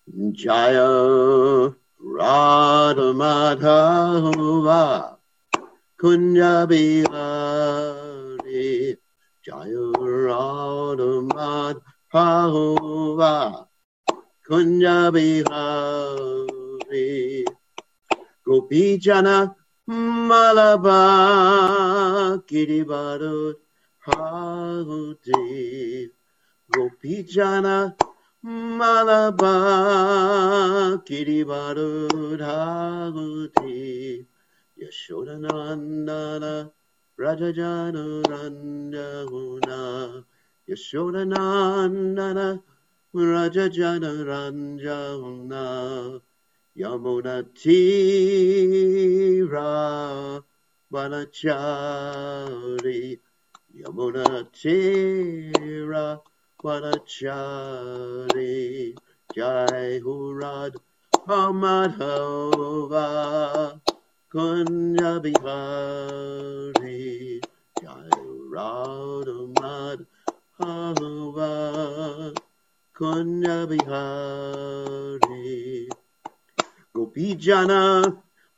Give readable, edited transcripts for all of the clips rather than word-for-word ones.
Jaya Radha Madhava Kunja Bihari Jaya Radha Madhava Kunja Bihari Gopijana Malaba Giribaro Haruti Gopijana Malaba Giribaro Haruti Yashodanandana Rajajana Ranjana Yashodanandana Rajajana Ranjana Yamuna Tira Vanachari Yamuna Tira Vanachari Jai Hurad Hamadhava Kunja Bihari Jai Hurad Hamadhava Kunja Bihari Gopijana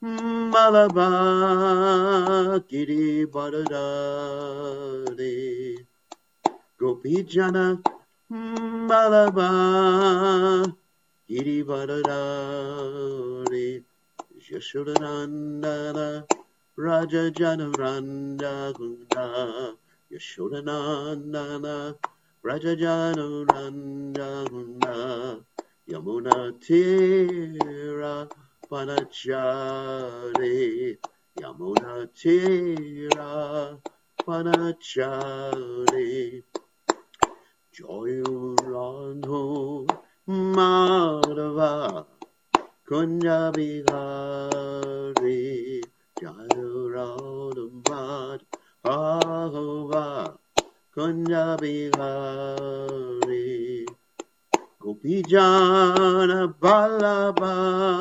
Malaba Giri Baradari Gopijana Malaba Giri Baradari Yashodanandana Raja Janaranda Gunda Yashodanandana Raja Janaranda Gunda Yamuna Tira Panachari Yamuna Tira Panachari Joyurandhu Madhava Kunja Bihari Joyurandhu Madhava Kunja Bihari Gopijana Balaba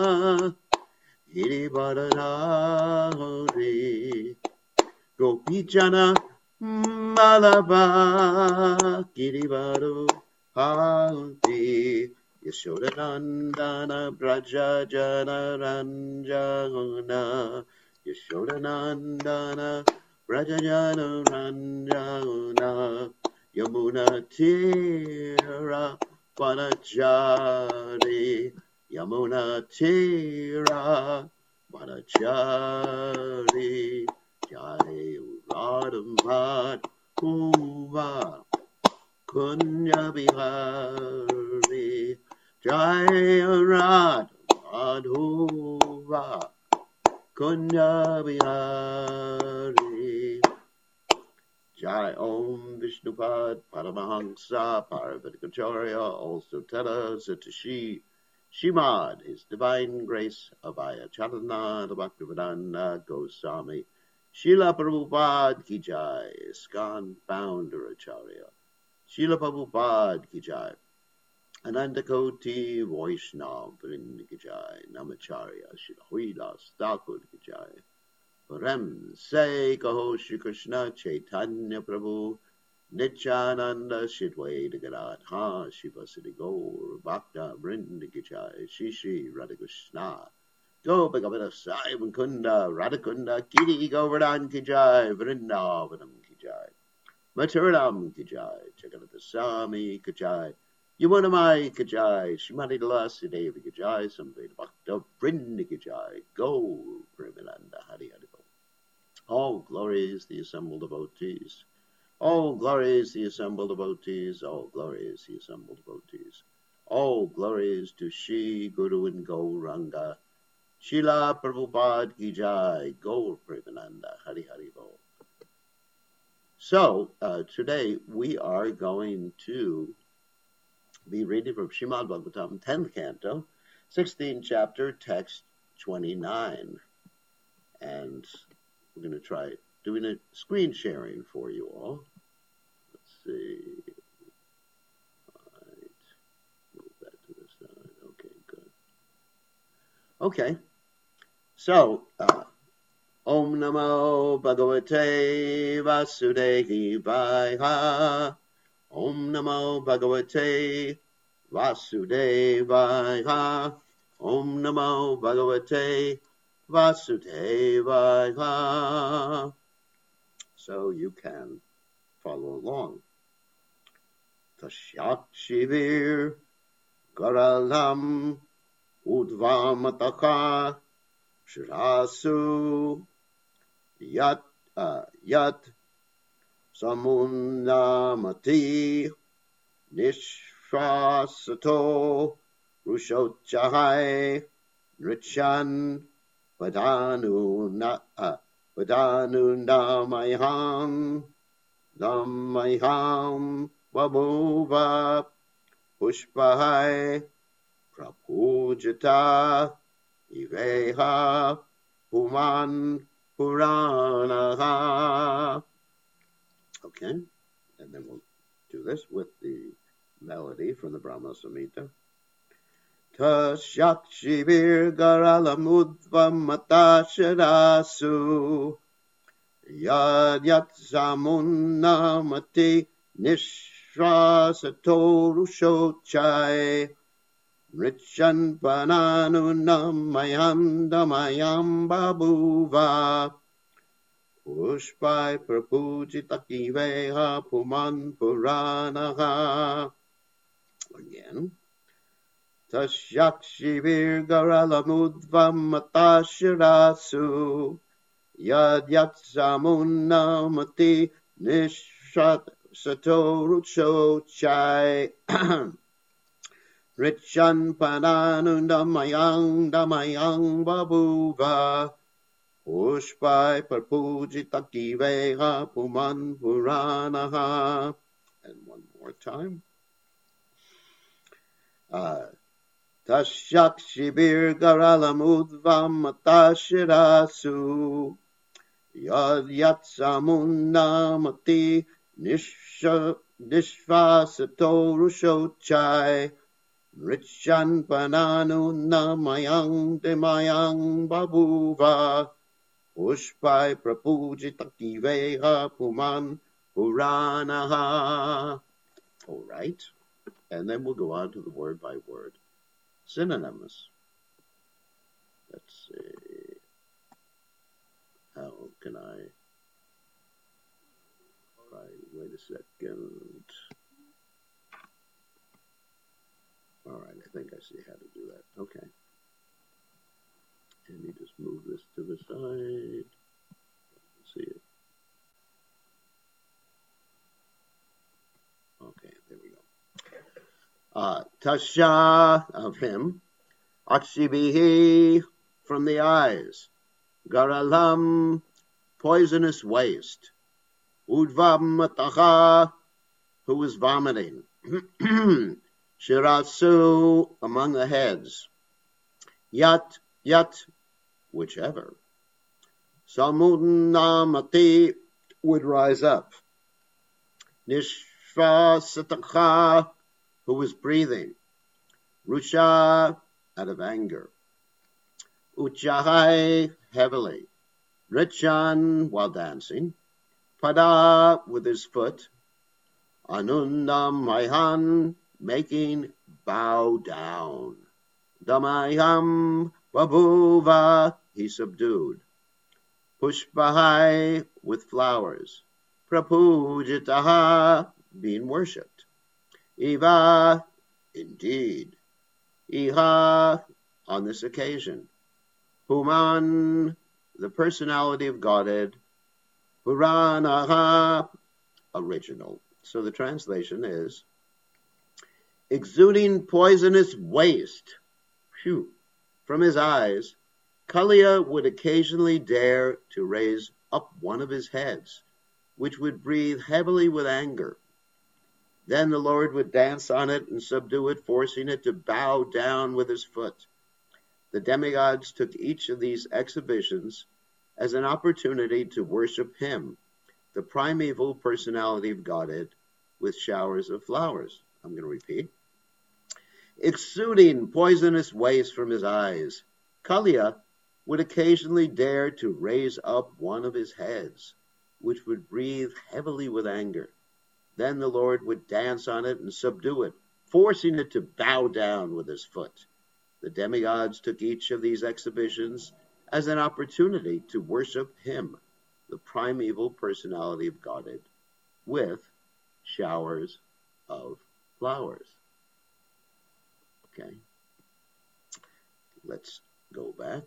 Giribharadari Gopijana Malaba Giribharu Hanti Yashodanandana Brajajana Ranjana Yashodanandana Brajajana Ranjana Yamuna Tira Vanachari Yamuna Tira Vanachari Jai Radhamad Uva Kunya Bihari Jai Radhamad Uva Kunya Bihari Jai Om Vishnupad Paramahansa Paravatikacharya also Tera Satashi Shimad, His Divine Grace Abhaya Chalana Bhaktivedanta Goswami Srila Prabhupada Ki Jai, ISKCON Founder Acharya Srila Prabhupada Ki Jai, Anandakoti Vaishnav Vrinda Ki Jai, Namacharya Srila Huilas Thakur Ki Jai, Param Se Kaho Shri Krishna Chaitanya Prabhu Nityananda Shidwaita Gadadha Shivasati Gaur Bhakta Vrinda Ki Jai Shri Shri Radhakrishna Gopakavita Sai Mukunda Radhakunda Giri Govardhan Ki Jai Vrindavanam Ki Jai Mathuram Ki Jai Jagannath Swami Ki Jai Yamunamai Ki Jai Shrimati Tulasi Devi Ki Jai Samveda Bhakta Vrinda Ki Jai Gaur Premananda Hari Hari Bol. All glories the assembled devotees. All glories the assembled devotees. All glories the assembled devotees. All glories to Shri Guru and Gauranga. Srila Prabhupada Ki Jai, Gaur Premananda, Hari Hari Bol. So, today we are going to be reading from Srimad Bhagavatam, 10th canto, 16th chapter, text 29. And we're going to try doing a screen sharing for you all. Let's see. All right. Move that to the side. Okay, good. Okay. So, Om Namo Bhagavate Vasudevaya. Om Namo Bhagavate Vasudevaya. Om Namo Bhagavate Vasudevaya. So you can follow along. Tashyat Shivir Garalam Udvamataka Shirasu Yat Samunamati Nishvasato Rushochahai Nrityan Vadanu Namayham Vamuva Pushpahai Prapujita Iveha Puman Puranaha. Okay, and then we'll do this with the melody from the Brahma Samhita. Tashyakshivir Garalamudvam Matasharasu Yad Yat Samunamati Nishrasato Rushochai Richan Pananunam Mayam Damayam Babuva Pushpai Prapujitakiveha Puman Puranaha. Again. Tashyakshivir Garalamudvam Matashirasu Yad Yat Samunamati Nishrat Satorucho Chai Richan Pananundamayang Damayang Babuva Pushpai Parpujitakiveha Puman Puranaha. And one more time. Tashyakshivir Garalamudvam Matashirasu Yad Yat Samunamati Nishvasato Rushochai Richan Pananundamayang Damayang Babuva Pushpai Prapujitakiveha Puman Puranaha. All right. And then we'll go on to the word by word. Synonyms. Let's see. How can I? Wait a second. All right, I think I see how to do that. Okay. Let me just move this to the side. Let's see it. Okay, there we go. Tasha, of him. Akshibihi, from the eyes. Garalam, poisonous waste. Udvam mataha, who was vomiting. Shirasu, among the heads. Yat, whichever. Samunamati, would rise up. Nishvasataha, who was breathing. Rusha, out of anger. Uchahai, heavily. Richan, while dancing. Pada, with his foot. Anundam Maihan, making bow down. Damayam Babuva, he subdued. Pushpahai, with flowers. Prapujitaha, being worshipped. Eva, indeed. Iha, on this occasion. Puman, the personality of Godhead. Puranaha, original. So the translation is, exuding poisonous waste from his eyes, Kaliya would occasionally dare to raise up one of his heads, which would breathe heavily with anger. Then the Lord would dance on it and subdue it, forcing it to bow down with his foot. The demigods took each of these exhibitions as an opportunity to worship him, the primeval personality of Godhead, with showers of flowers. I'm going to repeat. Exuding poisonous waste from his eyes, Kaliya would occasionally dare to raise up one of his heads, which would breathe heavily with anger. Then the Lord would dance on it and subdue it, forcing it to bow down with his foot. The demigods took each of these exhibitions as an opportunity to worship him, the primeval personality of Godhead, with showers of flowers. Okay. Let's go back.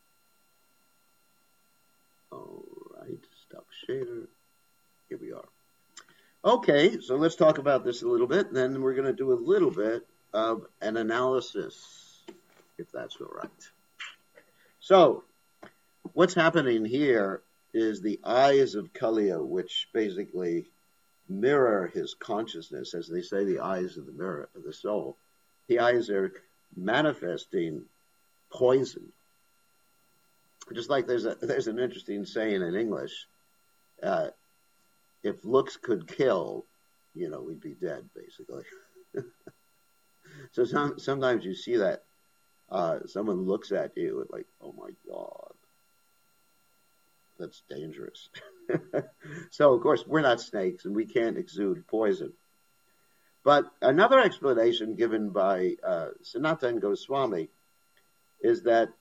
All right, stop shader. Here we are. Okay, so let's talk about this a little bit, and then we're going to do a little bit of an analysis, if that's all right. So, what's happening here is the eyes of Kaliya, which basically mirror his consciousness, as they say, the eyes of the mirror of the soul. The eyes are manifesting poison. Just like there's an interesting saying in English, if looks could kill, we'd be dead, basically. So sometimes you see that someone looks at you like, oh my God, that's dangerous. So, of course, we're not snakes and we can't exude poison. But another explanation given by Sanatana Goswami is that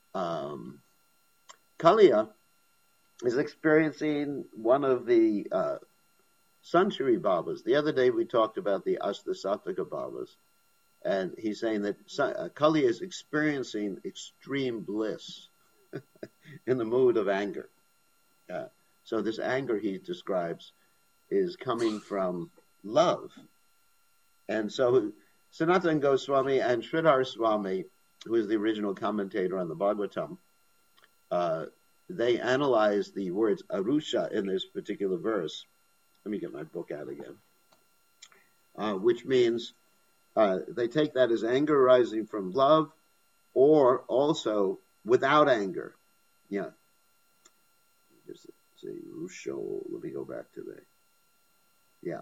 Kaliya is experiencing one of the Sanchari Babas. The other day we talked about the Ashtasattvika Babas, and he's saying that Kaliya is experiencing extreme bliss in the mood of anger. So this anger, he describes, is coming from love. And so Sanatana Goswami and Sridhar Swami, who is the original commentator on the Bhagavatam, they analyze the words Arusha in this particular verse. Let me get my book out again. Which means they take that as anger arising from love, or also without anger. Yeah. Just say Rusha. Let me go back to that. Yeah.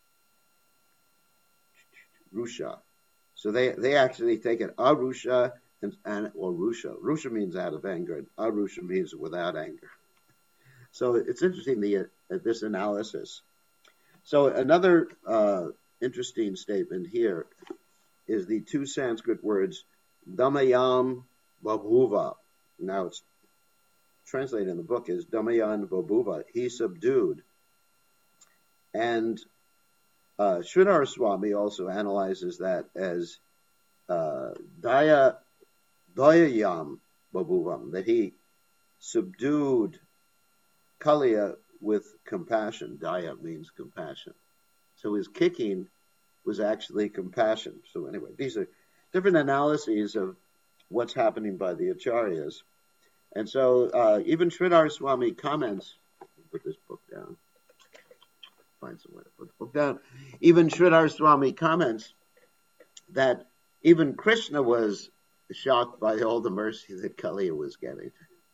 Rusha. So they actually take it Arusha or Rusha. Rusha means out of anger, and Arusha means without anger. So it's interesting this analysis. So another interesting statement here is the two Sanskrit words Damayam Babhuva. Now it's translated in the book as Damayan Babhuva. He subdued. And Sridhar Swami also analyzes that as Dayayam Babhuvam, that he subdued Kaliya with compassion. Daya means compassion. So his kicking was actually compassion. So anyway, these are different analyses of what's happening by the Acharyas. And so even Sridhar Swami comments, put this book down, find somewhere to put the book down. Even Sridhar Swami comments that even Krishna was shocked by all the mercy that Kaliya was getting.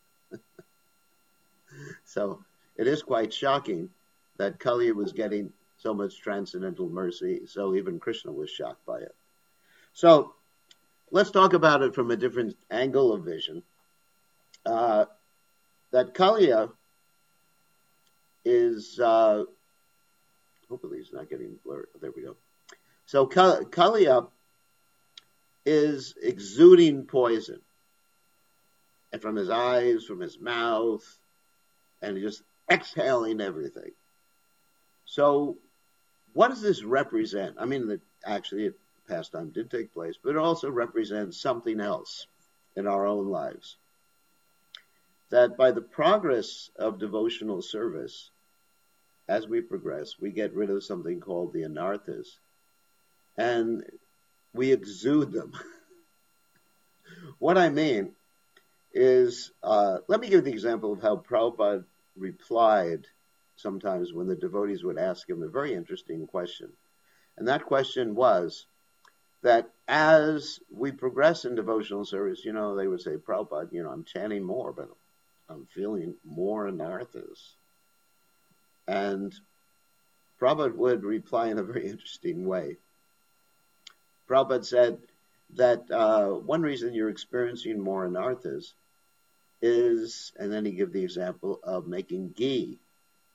So it is quite shocking that Kaliya was getting so much transcendental mercy, so even Krishna was shocked by it. So let's talk about it from a different angle of vision. That Kaliya is, hopefully it's not getting blurred. There we go. So Kaliya is exuding poison, and from his eyes, from his mouth, and just exhaling everything. So what does this represent? I mean, actually, pastime did take place, but it also represents something else in our own lives. That by the progress of devotional service, as we progress, we get rid of something called the anarthas, and we exude them. What I mean is, let me give the example of how Prabhupada replied sometimes when the devotees would ask him a very interesting question. And that question was that as we progress in devotional service, they would say, Prabhupada, I'm chanting more, but I'm feeling more anarthas. And Prabhupada would reply in a very interesting way. Prabhupada said that one reason you're experiencing more anarthas is, and then he gave the example of making ghee.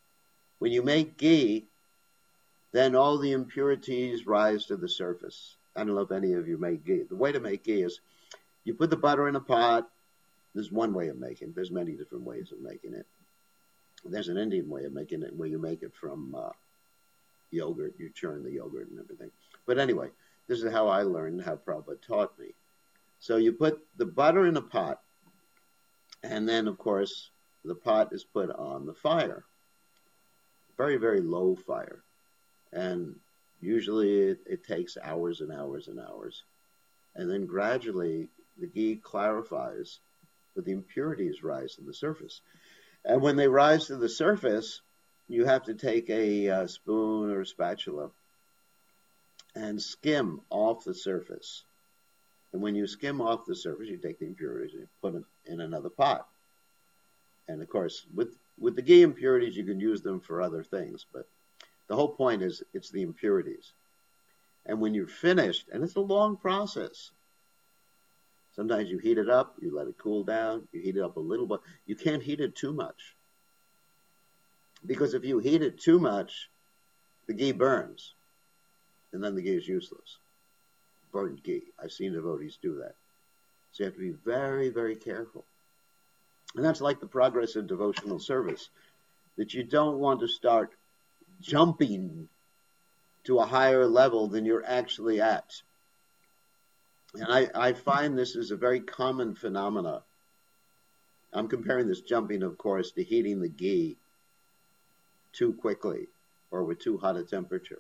When you make ghee, then all the impurities rise to the surface. I don't know if any of you make ghee. The way to make ghee is you put the butter in a pot. There's one way of making it. There's many different ways of making it. There's an Indian way of making it where you make it from yogurt. You churn the yogurt and everything. But anyway, this is how I learned, how Prabhupada taught me. So you put the butter in a pot, and then, of course, the pot is put on the fire. Very, very low fire. And usually it takes hours and hours and hours. And then gradually the ghee clarifies, but the impurities rise to the surface. And when they rise to the surface, you have to take a spoon or a spatula and skim off the surface. And when you skim off the surface, you take the impurities and you put them in another pot. And of course, with the ghee impurities, you can use them for other things, but the whole point is it's the impurities. And when you're finished, and it's a long process, sometimes you heat it up, you let it cool down, you heat it up a little bit. You can't heat it too much. Because if you heat it too much, the ghee burns. And then the ghee is useless. Burnt ghee. I've seen devotees do that. So you have to be very, very careful. And that's like the progress of devotional service, that you don't want to start jumping to a higher level than you're actually at. And I find this is a very common phenomena. I'm comparing this jumping, of course, to heating the ghee too quickly or with too hot a temperature.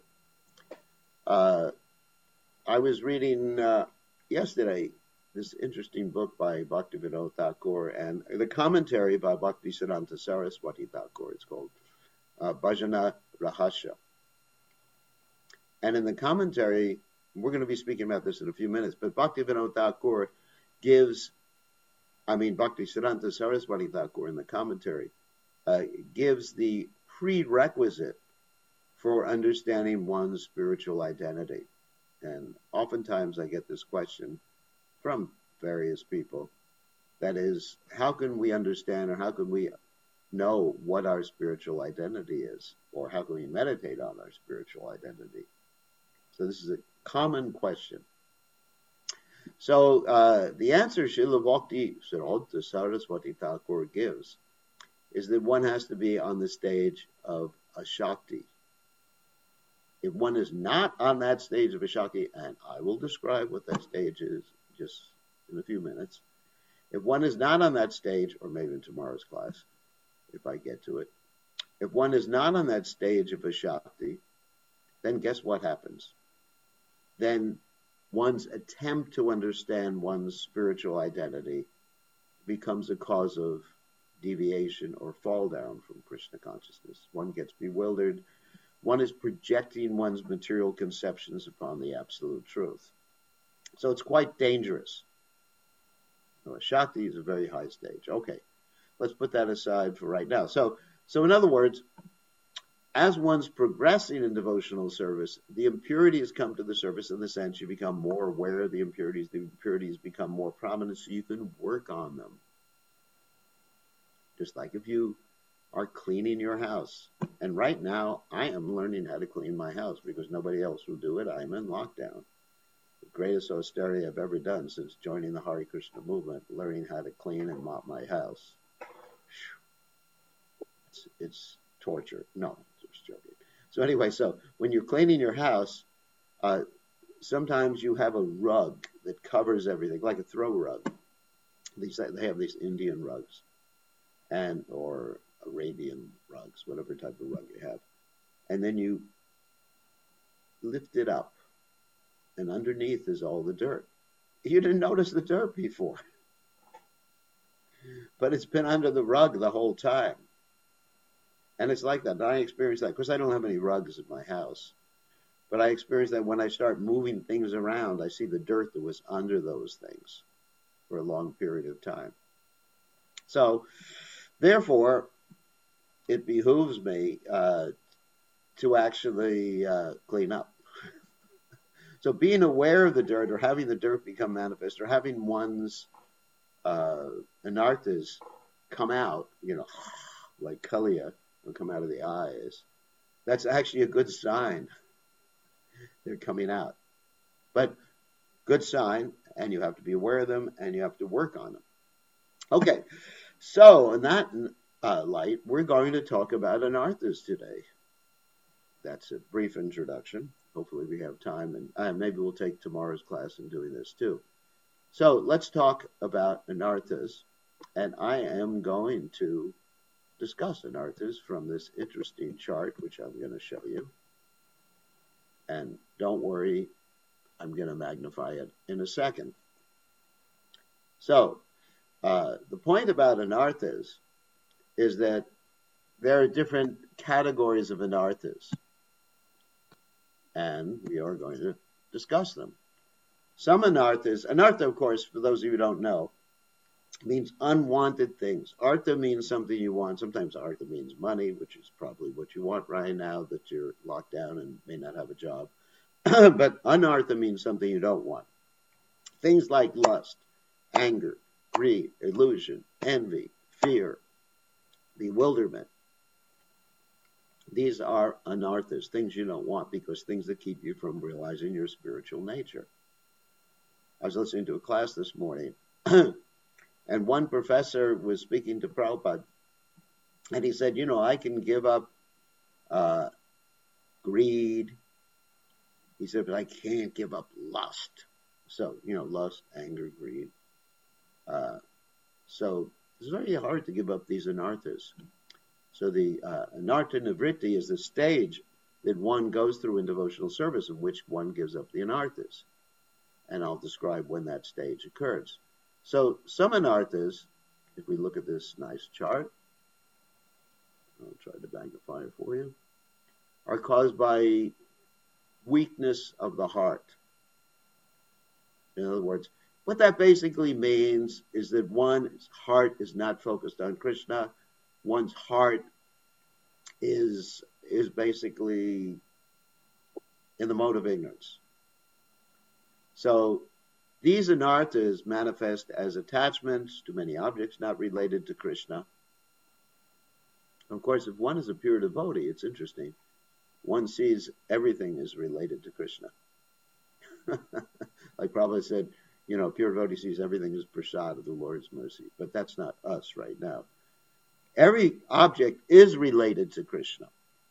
I was reading yesterday this interesting book by Bhaktivinoda Thakur, and the commentary by Bhaktisiddhanta Saraswati Thakur. It's called Bhajana Rahasya. And in the commentary, we're going to be speaking about this in a few minutes, but Bhaktivinoda Thakur Bhaktisiddhanta Saraswati Thakur in the commentary gives the prerequisite for understanding one's spiritual identity. And oftentimes I get this question from various people. That is, how can we understand or how can we know what our spiritual identity is? Or how can we meditate on our spiritual identity? So this is a common question. So the answer Srila Bhaktisiddhanta Saraswati Thakur gives is that one has to be on the stage of a Shakti. If one is not on that stage of a Shakti, and I will describe what that stage is just in a few minutes. If one is not on that stage, or maybe in tomorrow's class, if I get to it, if one is not on that stage of a Shakti, then guess what happens? Then one's attempt to understand one's spiritual identity becomes a cause of deviation or fall down from Krishna consciousness. One gets bewildered. One is projecting one's material conceptions upon the absolute truth. So it's quite dangerous. So Shakti is a very high stage. Okay, let's put that aside for right now. So in other words, as one's progressing in devotional service, the impurities come to the surface in the sense you become more aware of the impurities become more prominent so you can work on them. Just like if you are cleaning your house. And right now, I am learning how to clean my house because nobody else will do it. I'm in lockdown. The greatest austerity I've ever done since joining the Hare Krishna movement, learning how to clean and mop my house. It's torture. No, just joking. So anyway, so when you're cleaning your house, sometimes you have a rug that covers everything, like a throw rug. They have these Indian rugs or Arabian rugs, whatever type of rug you have. And then you lift it up, and underneath is all the dirt. You didn't notice the dirt before. But it's been under the rug the whole time. And it's like that. I experience that. Of course, I don't have any rugs in my house. But I experience that when I start moving things around, I see the dirt that was under those things for a long period of time. So, therefore, it behooves me to actually clean up. So being aware of the dirt or having the dirt become manifest or having one's anarthas come out, like Kaliya, will come out of the eyes, that's actually a good sign. They're coming out. But good sign, and you have to be aware of them, and you have to work on them. Okay, so in that light, we're going to talk about anarthas today. That's a brief introduction. Hopefully we have time, and maybe we'll take tomorrow's class in doing this too. So let's talk about anarthas, and I am going to discuss anarthas from this interesting chart, which I'm going to show you. And don't worry, I'm going to magnify it in a second. So the point about anarthas is that there are different categories of anarthas, and we are going to discuss them. Some anarthas, anartha, of course, for those of you who don't know, means unwanted things. Artha means something you want. Sometimes artha means money, which is probably what you want right now that you're locked down and may not have a job. But anartha means something you don't want. Things like lust, anger, greed, illusion, envy, fear, bewilderment. These are anarthas, things you don't want, because things that keep you from realizing your spiritual nature. I was listening to a class this morning, and one professor was speaking to Prabhupada, and he said, I can give up greed. He said, but I can't give up lust. So, lust, anger, greed. So it's very hard to give up these anarthas. So the anartha nivritti is the stage that one goes through in devotional service in which one gives up the anarthas. And I'll describe when that stage occurs. So some anarthas, if we look at this nice chart, I'll try to magnify it for you, are caused by weakness of the heart. In other words, what that basically means is that one's heart is not focused on Krishna. One's heart is basically in the mode of ignorance. So these anarthas manifest as attachments to many objects not related to Krishna. Of course, if one is a pure devotee, it's interesting. One sees everything is related to Krishna. Like Prabhupada said, pure devotee sees everything as prasad of the Lord's mercy. But that's not us right now. Every object is related to Krishna.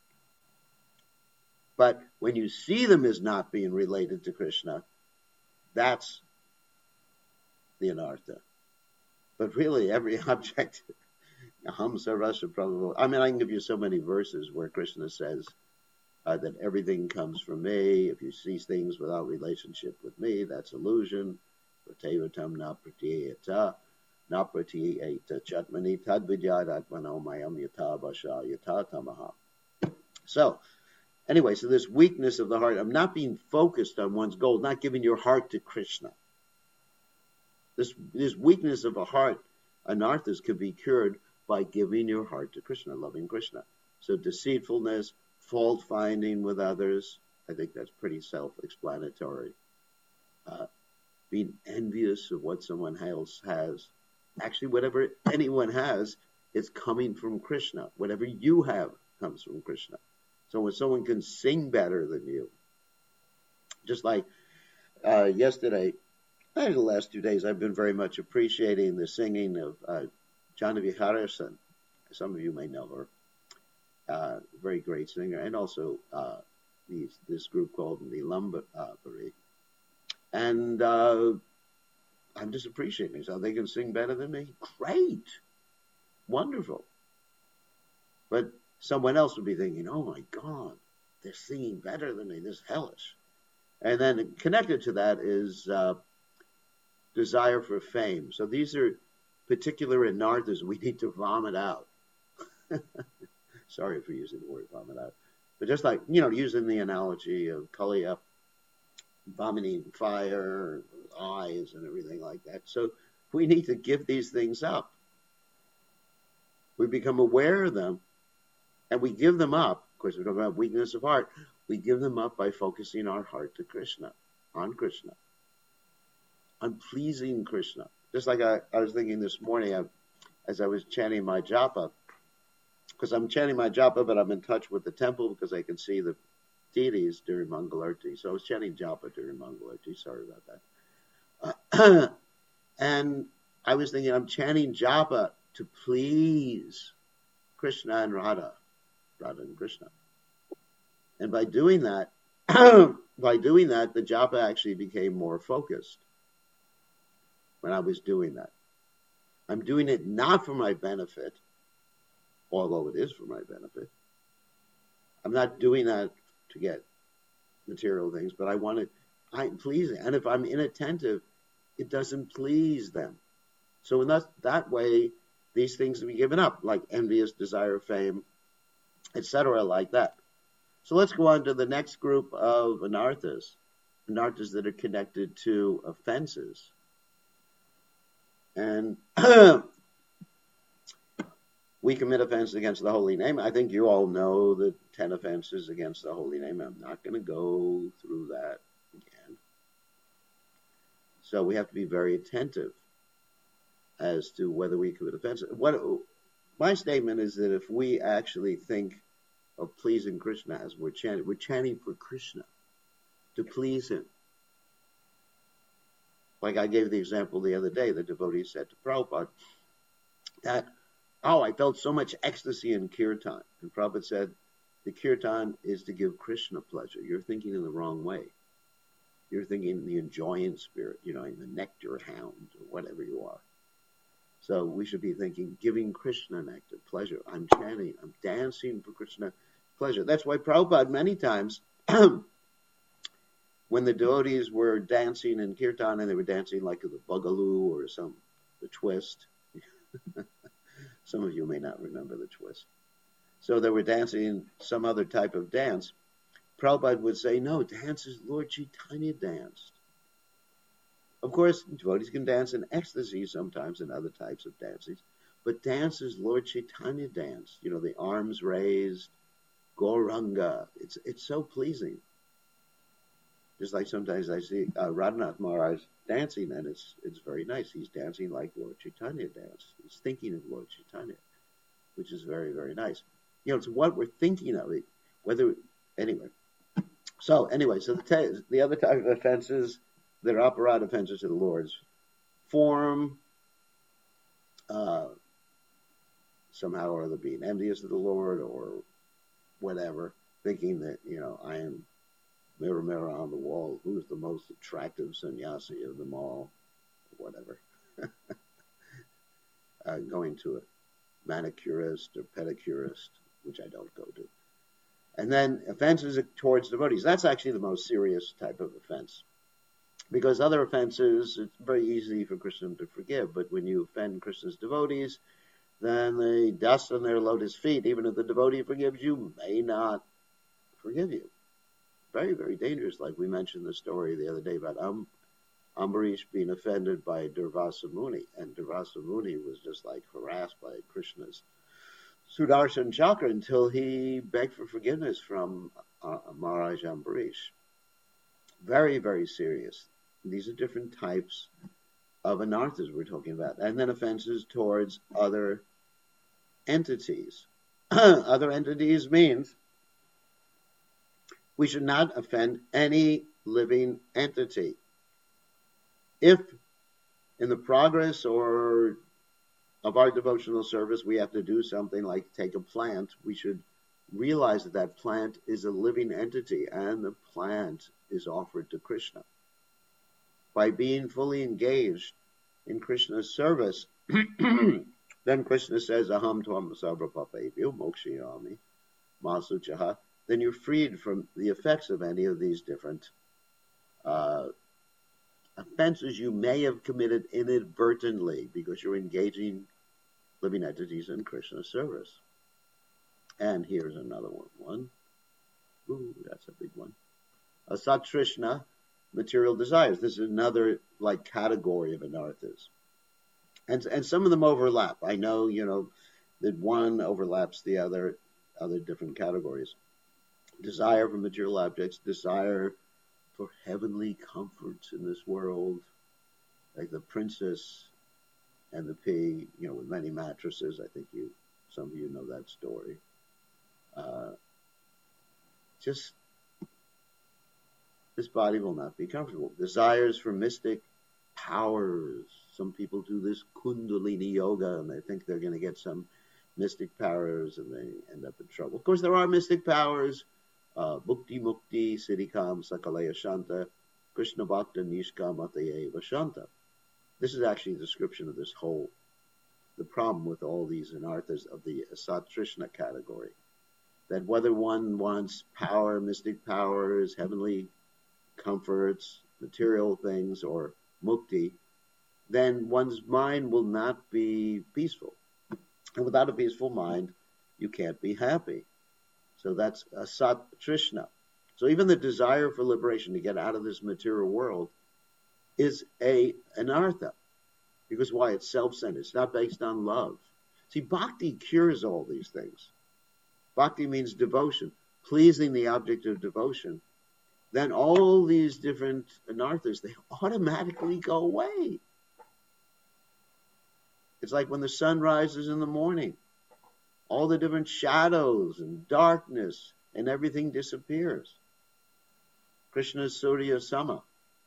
But when you see them as not being related to Krishna, that's the anartha. But really, every object, aham sarvasya prabhu. I can give you so many verses where Krishna says that everything comes from me. If you see things without relationship with me, that's illusion. Pratevatam na pratyayata, na pratyayata chatmani tadvidyadatmano mayam yata vasha yata tamaha. So, anyway, so this weakness of the heart, of not being focused on one's goal, not giving your heart to Krishna. This weakness of a heart, anarthas, can be cured by giving your heart to Krishna, loving Krishna. So deceitfulness, fault finding with others, I think that's pretty self-explanatory. Being envious of what someone else has. Actually, whatever anyone has is coming from Krishna. Whatever you have comes from Krishna. So when someone can sing better than you, just like yesterday, the last 2 days, I've been very much appreciating the singing of Janavi Harrison. Some of you may know her. Very great singer. And also this group called the Lumbari. And I'm just appreciating it. So they can sing better than me? Great. Wonderful. But someone else would be thinking, oh my God, they're singing better than me. This is hellish. And then connected to that is desire for fame. So these are particular anarthas we need to vomit out. Sorry for using the word vomit out. But just like, using the analogy of Kaliya vomiting fire, eyes, and everything like that. So we need to give these things up. We become aware of them, and we give them up. Of course, we don't have weakness of heart. We give them up by focusing our heart to Krishna, on Krishna, on pleasing Krishna. Just like I was thinking this morning as I was chanting my japa, because I'm chanting my japa, but I'm in touch with the temple because I can see the deities during Mangalarti. So I was chanting japa during Mangalarti. Sorry about that. And I was thinking, I'm chanting japa to please Krishna and Radha and Krishna. And by doing that, the japa actually became more focused when I was doing that. I'm doing it not for my benefit, although it is for my benefit. I'm not doing that to get material things, but I'm pleasing. And if I'm inattentive, it doesn't please them. So in that way, these things will be given up, like envious desire of fame, etc., like that. So let's go on to the next group of anarthas that are connected to offenses. And we commit offenses against the holy name. I think you all know the 10 offenses against the holy name. I'm not going to go through that again. So we have to be very attentive as to whether we commit offenses. My statement is that if we actually think of pleasing Krishna as we're chanting for Krishna, to please him. Like I gave the example the other day, the devotee said to Prabhupada that, I felt so much ecstasy in kirtan. And Prabhupada said, the kirtan is to give Krishna pleasure. You're thinking in the wrong way. You're thinking in the enjoying spirit, in the nectar hound or whatever you are. So we should be thinking, giving Krishna nectar, pleasure. I'm chanting, I'm dancing for Krishna pleasure. That's why Prabhupada many times, when the devotees were dancing in kirtan and they were dancing like the bugaloo or the twist. Some of you may not remember the twist. So they were dancing some other type of dance. Prabhupada would say, no, dance as Lord Chaitanya danced. Of course, devotees can dance in ecstasy sometimes in other types of dances, but dance as Lord Chaitanya danced. The arms raised, Gauranga. It's so pleasing. Just like sometimes I see Radhanath Maharaj dancing, and it's very nice. He's dancing like Lord Chaitanya danced. He's thinking of Lord Chaitanya, which is very, very nice. It's what we're thinking of. So the other type of offenses that are aparad offenses to the Lord's form, somehow or other being envious of the Lord or whatever, thinking that, I am mirror, mirror on the wall, who's the most attractive sannyasi of them all, or whatever. Going to a manicurist or pedicurist, which I don't go to. And then offenses towards devotees. That's actually the most serious type of offense. Because other offenses, it's very easy for Krishna to forgive, but when you offend Krishna's devotees, then the dust on their lotus feet, even if the devotee forgives you, may not forgive you. Very, very dangerous, like we mentioned the story the other day about Ambarish being offended by Durvasa Muni, and Durvasa Muni was just like harassed by Krishna's Sudarshan Chakra until he begged for forgiveness from Maharaj Ambarish. Very, very serious. These are different types of anarthas we're talking about. And then offenses towards other entities. Other entities means we should not offend any living entity. If in the progress or of our devotional service we have to do something like take a plant, we should realize that that plant is a living entity and the plant is offered to Krishna. By being fully engaged in Krishna's service, then Krishna says, Aham tvam sarva papebhyo mokshayami masuchaha. Then you're freed from the effects of any of these different offenses you may have committed inadvertently because you're engaging living entities in Krishna's service. And here's another one. Ooh, that's a big one. Asatrishna, material desires. This is another category of anarthas. And some of them overlap. I know, that one overlaps the other different categories. Desire for material objects, desire for heavenly comforts in this world, like the princess and the pea, with many mattresses. I think some of you know that story. This body will not be comfortable. Desires for mystic powers. Some people do this Kundalini yoga and they think they're going to get some mystic powers and they end up in trouble. Of course, there are mystic powers. Bhukti Mukti, Siddhikam, Sakalaya Shanta, Krishna Bhakta, Nishkamataye Vashanta. This is actually a description of the problem with all these anarthas of the Asat Trishna category. That whether one wants power, mystic powers, heavenly comforts, material things, or mukti, then one's mind will not be peaceful. And without a peaceful mind, you can't be happy. So that's Asat Trishna. So even the desire for liberation to get out of this material world is an artha. Because why? It's self-centered. It's not based on love. See, bhakti cures all these things. Bhakti means devotion, pleasing the object of devotion. Then all these different anarthas, they automatically go away. It's like when the sun rises in the morning. All the different shadows and darkness and everything disappears. Krishna's Surya Sama.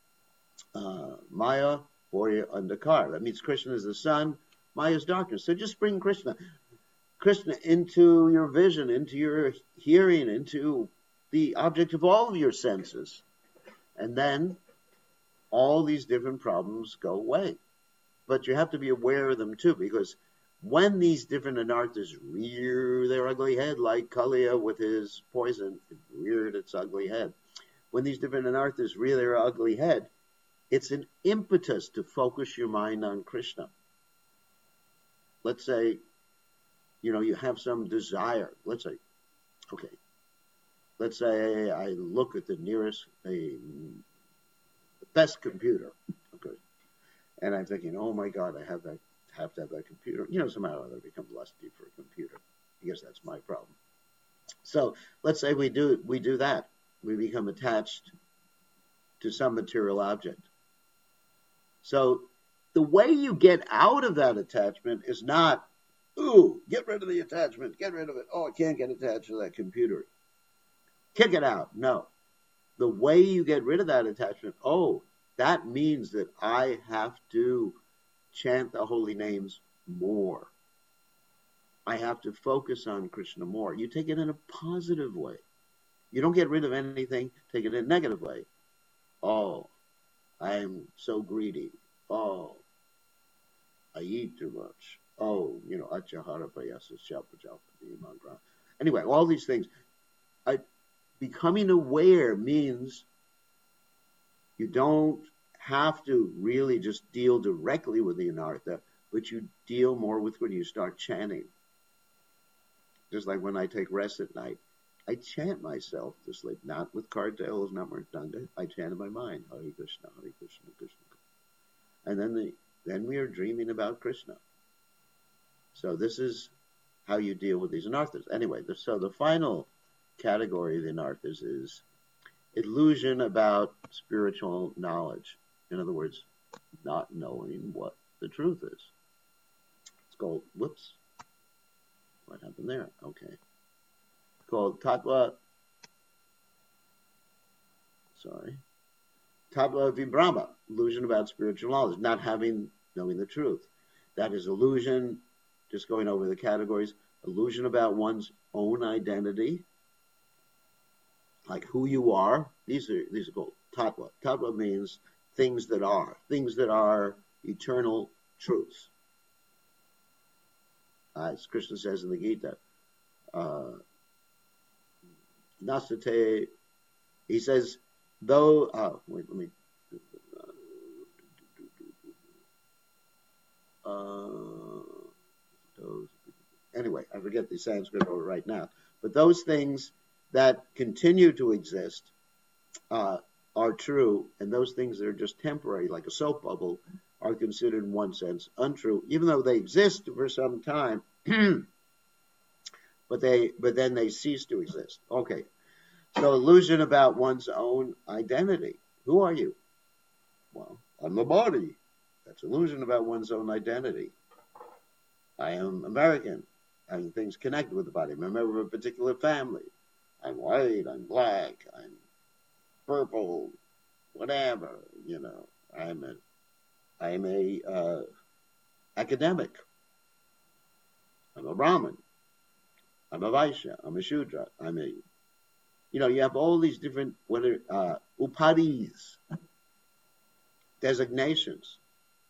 Maya, Vorya, Andhakar. That means Krishna is the sun, Maya is darkness. So just bring Krishna into your vision, into your hearing, into the object of all of your senses. And then all these different problems go away. But you have to be aware of them too, because when these different anarthas rear their ugly head, like Kaliya with his poison, it reared its ugly head. When these different anarthas rear their ugly head, it's an impetus to focus your mind on Krishna. Let's say, you have some desire. Let's say I look at the best computer, okay, and I'm thinking, oh my God, I have to have that computer. Somehow or other become lusty for a computer. I guess that's my problem. So let's say we do that. We become attached to some material object. So the way you get out of that attachment is not, get rid of the attachment, get rid of it. Oh, I can't get attached to that computer. Kick it out. No. The way you get rid of that attachment, that means that I have to chant the holy names more. I have to focus on Krishna more. You take it in a positive way. You don't get rid of anything, take it in a negative way. Oh, I'm so greedy. Oh, I eat too much. Oh, achahara payasa shalpajapati mantra. Anyway, all these things. Becoming aware means you don't have to really just deal directly with the anartha, but you deal more with when you start chanting. Just like when I take rest at night, I chant myself to sleep, not with cartels, not mridanga. I chant in my mind, Hare Krishna, Krishna Krishna. And then we are dreaming about Krishna. So this is how you deal with these anarthas. Anyway, so the final category of the anarthas is illusion about spiritual knowledge. In other words, not knowing what the truth is. It's called, whoops, what happened there? Okay. It's called Tattva Vibhrama, illusion about spiritual knowledge, not knowing the truth. That is illusion, just going over the categories, illusion about one's own identity, like who you are. These are called tattva. Tattva means things that are eternal truths. As Krishna says in the Gita, Nastate, he says, though, anyway, I forget the Sanskrit right now, but those things that continue to exist are true, and those things that are just temporary, like a soap bubble, are considered in one sense untrue, even though they exist for some time, but then they cease to exist. Okay, so illusion about one's own identity. Who are you? Well, I'm the body. That's illusion about one's own identity. I am American. I'm things connected with the body. I'm a member of a particular family. I'm white, I'm black, I'm purple, whatever, I'm a I'm a academic. I'm a Brahmin. I'm a Vaishya. I'm a Shudra. You have all these different, upadis, designations.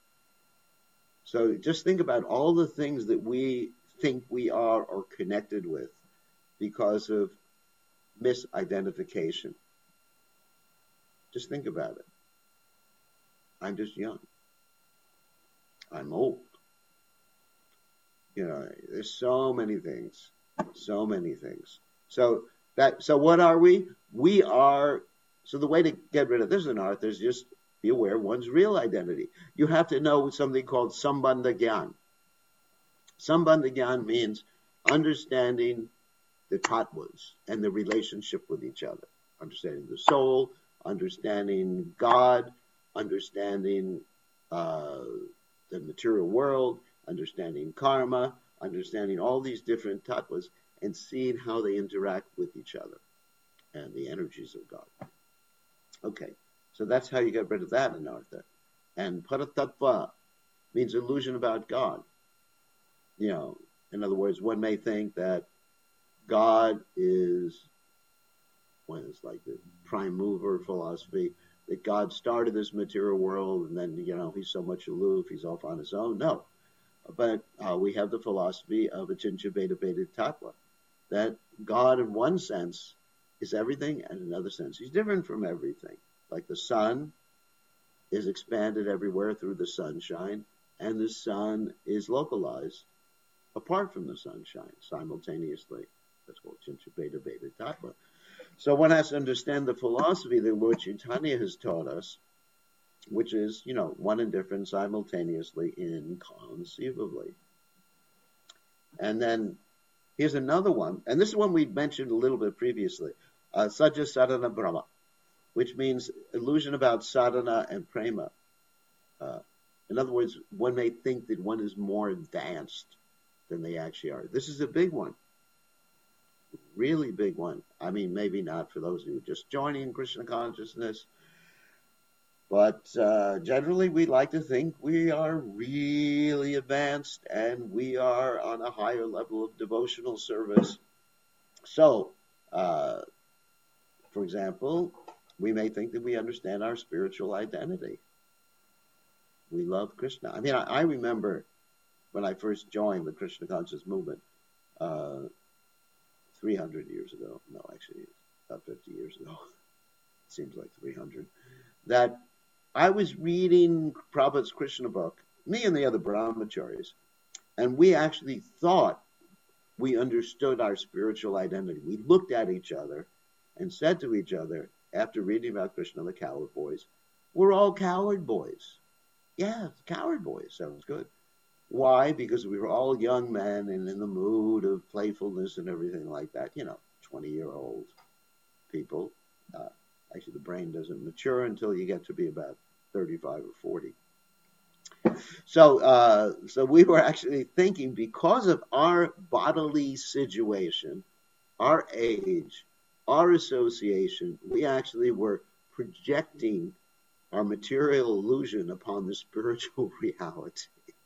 So just think about all the things that we think we are or connected with because of misidentification. Just think about it. I'm just young. I'm old. There's so many things. So many things. So what are we? We are, so the way to get rid of this in art is just be aware of one's real identity. You have to know something called Sambandha Gyan. Sambandha Gyan means understanding the tattvas and the relationship with each other. Understanding the soul, understanding God, understanding the material world, understanding karma, understanding all these different tattvas, and seeing how they interact with each other and the energies of God. Okay, so that's how you get rid of that anartha. And paratattva means illusion about God. In other words, one may think that God is, when it's like the prime mover philosophy, that God started this material world and then, he's so much aloof, he's off on his own. No. But we have the philosophy of Achincha Bheda Bheda Tattva, that God in one sense is everything, and in another sense he's different from everything. Like the sun is expanded everywhere through the sunshine, and the sun is localized apart from the sunshine simultaneously. That's called Achincha Bheda Bheda Tattva. So one has to understand the philosophy that Lord Chaitanya has taught us, which is, one and different simultaneously, inconceivably. And then here's another one, and this is one we mentioned a little bit previously, Sajja Sadhana Brahma, which means illusion about sadhana and prema. In other words, one may think that one is more advanced than they actually are. This is a big one. Really big one. I mean, maybe not for those who are just joining Krishna consciousness, but generally we like to think we are really advanced and we are on a higher level of devotional service. So, for example, we may think that we understand our spiritual identity. We love Krishna. I mean, I remember when I first joined the Krishna conscious movement, 300 years ago. No, actually, about 50 years ago. It seems like 300. That I was reading Prabhupada's Krishna book, me and the other brahmacharis, and we actually thought we understood our spiritual identity. We looked at each other and said to each other, after reading about Krishna, the coward boys, we're all coward boys. Yeah, coward boys. Sounds good. Why? Because we were all young men and in the mood of playfulness and everything like that. 20-year-old people. Actually, the brain doesn't mature until you get to be about 35 or 40. So we were actually thinking, because of our bodily situation, our age, our association, we actually were projecting our material illusion upon the spiritual reality.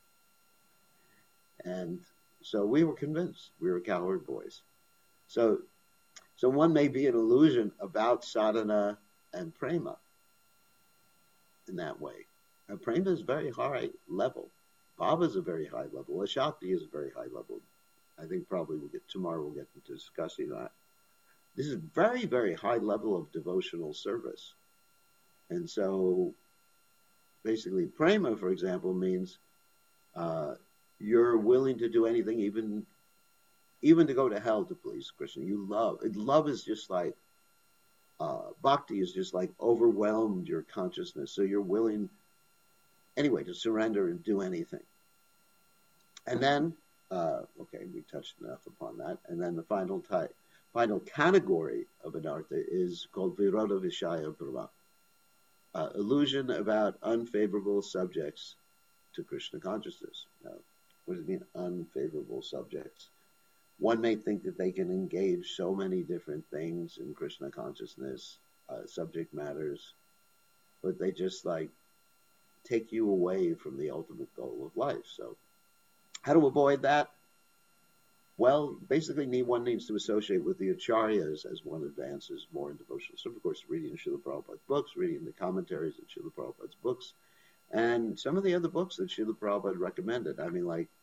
And so we were convinced we were coward boys. So one may be an illusion about sadhana and prema in that way. And prema is very high level. Bhava is a very high level. Ashakti is a very high level. I think probably tomorrow we'll get into discussing that. This is very, very high level of devotional service. And so basically prema, for example, means you're willing to do anything, even to go to hell to please Krishna. You love. Love is just like, bhakti is just like overwhelmed your consciousness. So you're willing, anyway, to surrender and do anything. And then, okay, we touched enough upon that. And then the final category of anartha is called viroda vishaya brahma. Illusion about unfavorable subjects to Krishna consciousness. Now, what does it mean, unfavorable subjects? One may think that they can engage so many different things in Krishna consciousness, subject matters, but they just take you away from the ultimate goal of life. So how to avoid that? Well, basically, one needs to associate with the acharyas as one advances more in devotional service. Of course, reading Srila Prabhupada's books, reading the commentaries of Srila Prabhupada's books, and some of the other books that Srila Prabhupada recommended. I mean, like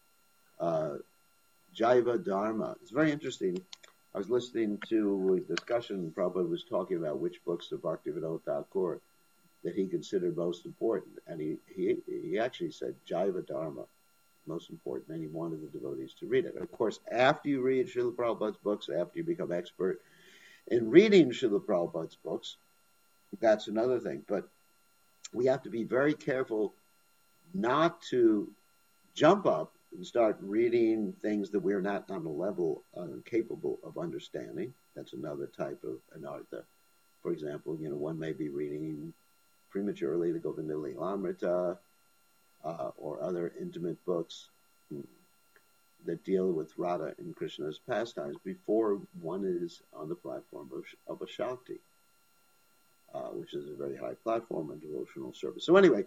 Jaiva Dharma. It's very interesting. I was listening to a discussion. Prabhupada was talking about which books of Bhaktivinoda Thakur that he considered most important, and he actually said Jaiva Dharma, most important, and he wanted the devotees to read it. Of course, after you read Srila Prabhupada's books, after you become expert in reading Srila Prabhupada's books, that's another thing. But we have to be very careful not to jump up and start reading things that we're not on a level capable of understanding. That's another type of anartha. For example, one may be reading prematurely the Govinda Lilamrita or other intimate books that deal with Radha and Krishna's pastimes before one is on the platform of a Shakti, which is a very high platform in devotional service. So anyway,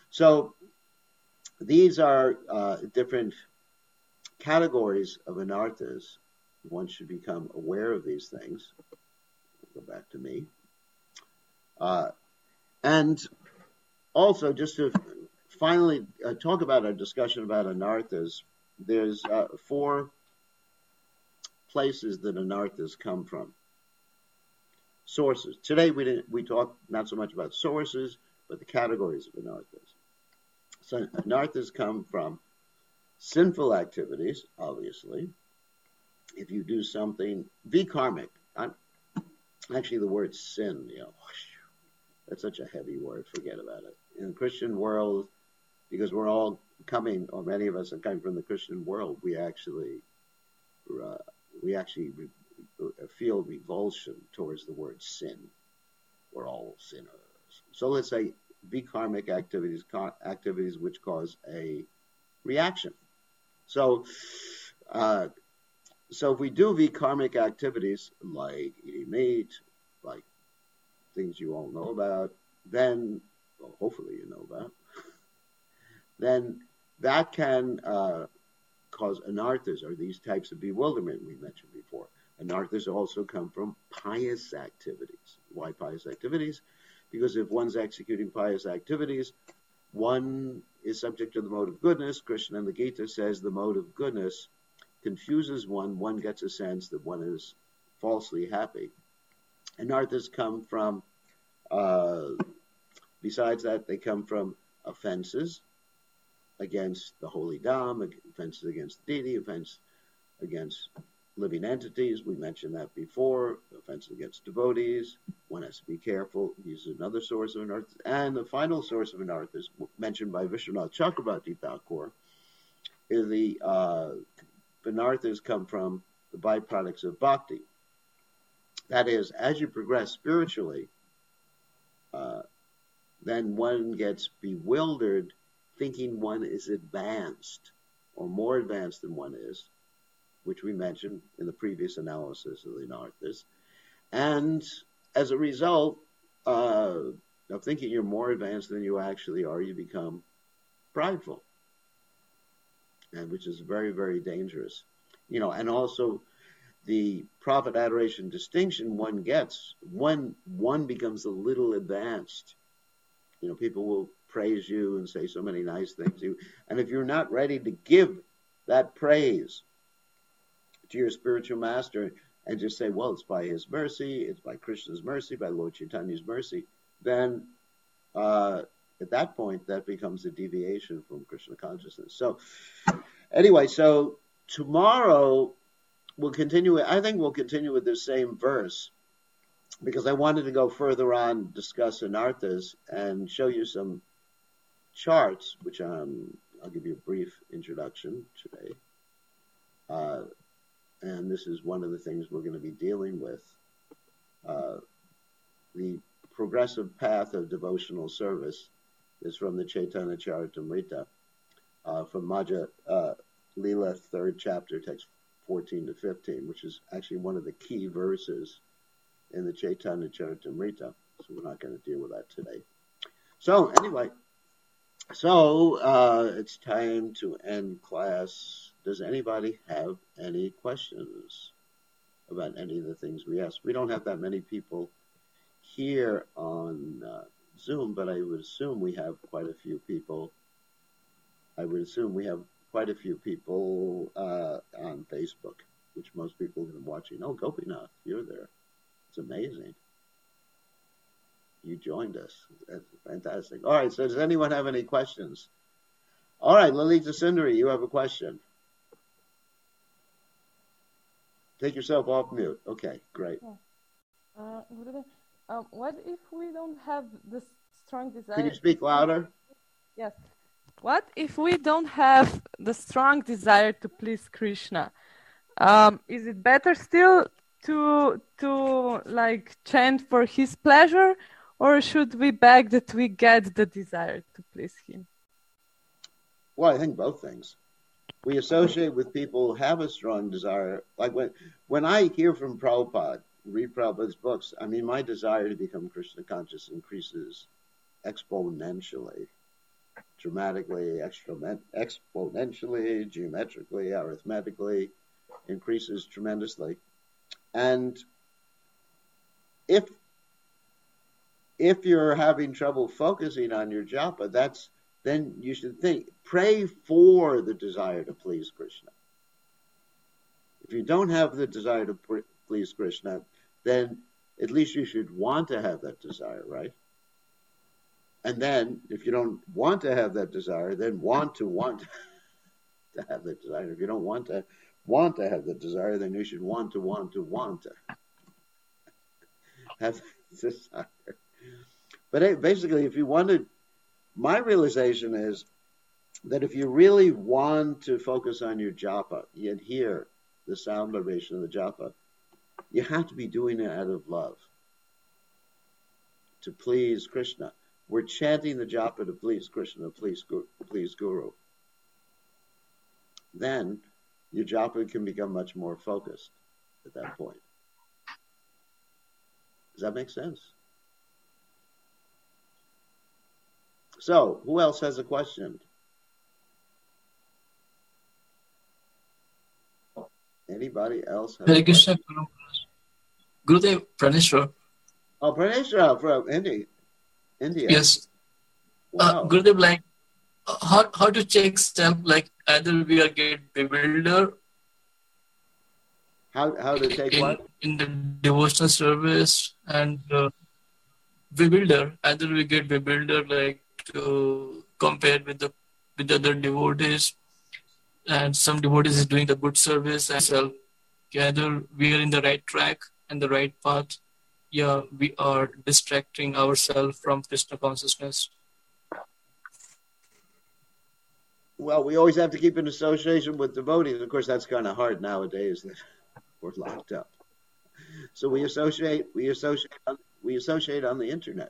these are different categories of anarthas. One should become aware of these things. Go back to me. And also, just to finally talk about our discussion about anarthas, there's 4 places that anarthas come from. Sources. Today we talk not so much about sources, but the categories of anarthas. So anarthas come from sinful activities, obviously. If you do something vikarmic, actually the word sin, that's such a heavy word, forget about it. In the Christian world, because we're all coming, or many of us are coming from the Christian world, we actually feel revulsion towards the word sin. We're all sinners. So let's say vikarmic activities which cause a reaction. So if we do vikarmic activities like eating meat, like things you all know about, then, well, hopefully you know about, then that can cause anarthas, or these types of bewilderment we mentioned before. Anarthas also come from pious activities. Why pious activities? Because if one's executing pious activities, one is subject to the mode of goodness. Krishna in the Gita says the mode of goodness confuses one. One gets a sense that one is falsely happy. Anarthas come from, besides that, they come from offenses against the holy Dham, offenses against the deity, offense against living entities. We mentioned that before. Offenses against devotees. One has to be careful. This is another source of anarthas. And the final source of anarthas, mentioned by Vishwanath Chakrabarti Thakur, is the anarthas come from the byproducts of bhakti. That is, as you progress spiritually, then one gets bewildered thinking one is advanced or more advanced than one is, which we mentioned in the previous analysis of the anarthas. And as a result of thinking you're more advanced than you actually are, you become prideful, and which is very, very dangerous. And also the profit adoration distinction one gets when one becomes a little advanced. People will praise you and say so many nice things. And if you're not ready to give that praise to your spiritual master and just say, well, it's by his mercy, it's by Krishna's mercy, by Lord Chaitanya's mercy, then at that point, that becomes a deviation from Krishna consciousness. So anyway, so tomorrow we'll continue. I think we'll continue with the same verse, because I wanted to go further on, discuss anarthas, and show you some charts, which I'll give you a brief introduction today. And this is one of the things we're going to be dealing with. The progressive path of devotional service is from the Chaitanya Charitamrita, from Madhya Leela, 3rd chapter, text 14 to 15, which is actually one of the key verses in the Chaitanya Charitamrita. So we're not going to deal with that today. So anyway, So it's time to end class. Does anybody have any questions about any of the things we asked? We don't have that many people here on Zoom, but I would assume we have quite a few people. I would assume we have quite a few people on Facebook, which most people have been watching. Oh, Gopinath, you're there. It's amazing. You joined us. That's fantastic. All right, so does anyone have any questions? All right, Lalita Sundari, you have a question. Take yourself off mute. Okay, great. What if we don't have this strong desire? Can you speak louder? Yes. What if we don't have the strong desire to please Krishna? Is it better still to like chant for his pleasure, or should we beg that we get the desire to please him? Well, I think both things. We associate with people who have a strong desire. Like when I hear from Prabhupada, read Prabhupada's books, I mean, my desire to become Krishna conscious increases exponentially, dramatically, exponentially, geometrically, arithmetically, increases tremendously. And if you're having trouble focusing on your japa, then you should pray for the desire to please Krishna. If you don't have the desire to please Krishna, then at least you should want to have that desire, right? And then if you don't want to have that desire, then want to have that desire. If you don't want to have the desire, then you should want to have that desire. But basically, if you wanted, my realization is that if you really want to focus on your japa, you hear the sound vibration of the japa, you have to be doing it out of love, to please Krishna. We're chanting the japa to please Krishna, please Guru. Then your japa can become much more focused at that point. Does that make sense? So, who else has a question? Anybody else have Hare Krishna, Gurudev, Praneshwar. Oh, Praneshwar from India. Yes. Wow. Gurudev, like, how to check self, like, either we are get bewildered. How to take what? In the devotional service and bewildered. Either we get bewildered, like, to compare with the other devotees, and some devotees is doing the good service and self. Either we are in the right track and the right path, yeah, we are distracting ourselves from Krishna consciousness. Well, we always have to keep an association with devotees. Of course, that's kind of hard nowadays that we're locked up. So we associate on the internet.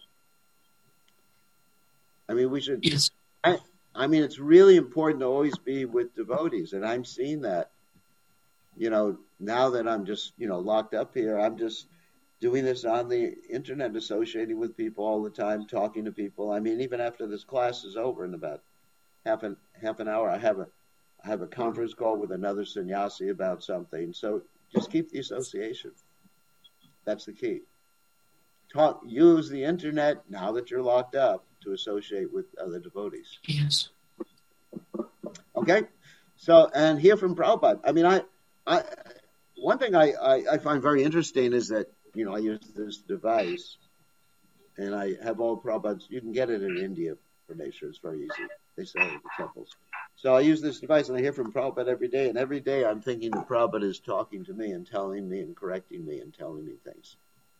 I mean, we should. Yes. I mean, it's really important to always be with devotees, and I'm seeing that. You know, now that I'm just locked up here, I'm just doing this on the internet, associating with people all the time, talking to people. I mean, even after this class is over in about half an hour, I have a conference call with another sannyasi about something. So just keep the association. That's the key. Use the internet now that you're locked up to associate with other devotees. Yes. Okay. So, and hear from Prabhupada. I mean, one thing I find very interesting is that, I use this device and I have all Prabhupada's. You can get it in India for nature. It's very easy. They sell it at the temples. So I use this device and I hear from Prabhupada every day. And every day I'm thinking that Prabhupada is talking to me and telling me and correcting me and telling me things.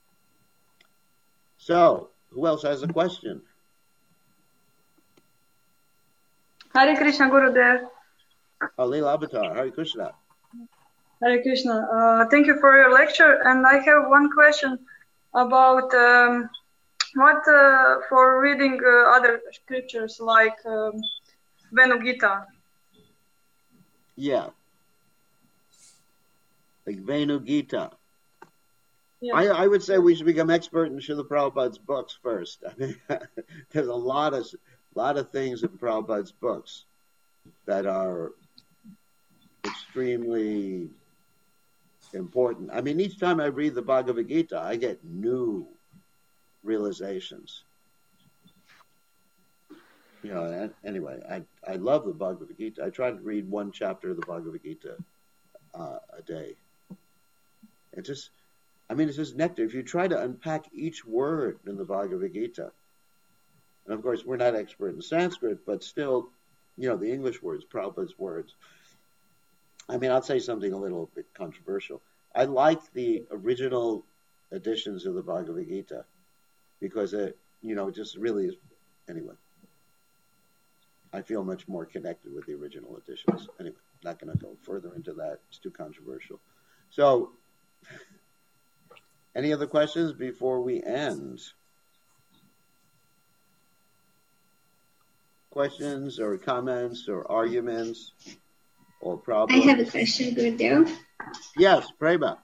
So, who else has a question? Hare Krishna, Gurudev. Leela Avatar, Hare Krishna. Hare Krishna. Thank you for your lecture. And I have one question about what for reading other scriptures like Venu Gita. Yeah. Like Venu Gita. Yeah. I would say we should become expert in Srila Prabhupada's books first. I mean, there's a lot of a lot of things in Prabhupada's books that are extremely important. I mean, each time I read the Bhagavad Gita, I get new realizations. You know, anyway, I love the Bhagavad Gita. I try to read one chapter of the Bhagavad Gita a day. It's just nectar. If you try to unpack each word in the Bhagavad Gita, and of course we're not expert in Sanskrit, but still, you know, the English words, Prabhupada's words. I mean, I'll say something a little bit controversial. I like the original editions of the Bhagavad Gita because it, you know, just really is, anyway. I feel much more connected with the original editions. Anyway, not going to go further into that. It's too controversial. So, any other questions before we end? Questions or comments or arguments or problems? I have a question, Gurudev. Yes, Prema.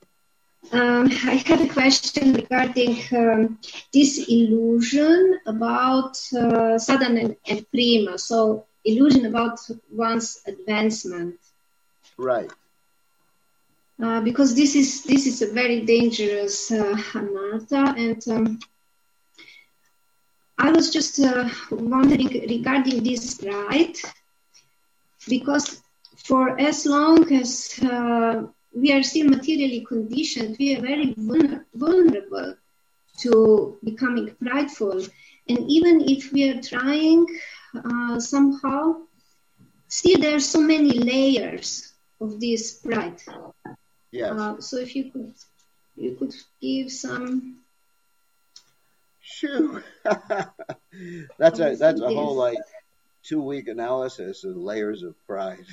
I had a question regarding this illusion about sadhana and prema. So, illusion about one's advancement. Right. Because this is a very dangerous anartha, and I was just wondering regarding this pride, because for as long as we are still materially conditioned, we are very vulnerable to becoming prideful. And even if we are trying somehow, still there are so many layers of this pride. Yes. So if you could give some. Shoo. That's a whole like 2-week analysis of layers of pride.